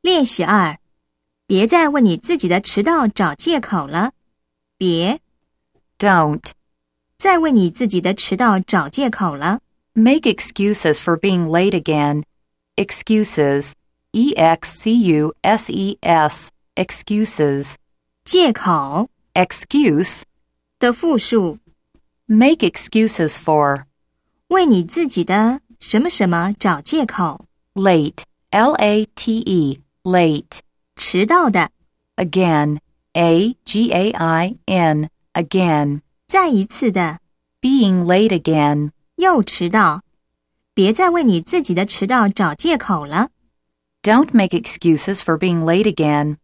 练习2，别再为你自己的迟到找借口了。别 Don't. 再为你自己的迟到找借口了。 Make excuses for being late again. Excuses. E-X-C-U-S-E-S. Excuses. 借口 Excuse. 的复数， Make excuses for. 为你自己的什么什么找借口。 Late. L-A-T-E. Late. 迟到的， Again. A-G-A-I-N. Again. 再一次的， Being late again. 又迟到。别再为你自己的迟到找借口了。 Don't make excuses for being late again.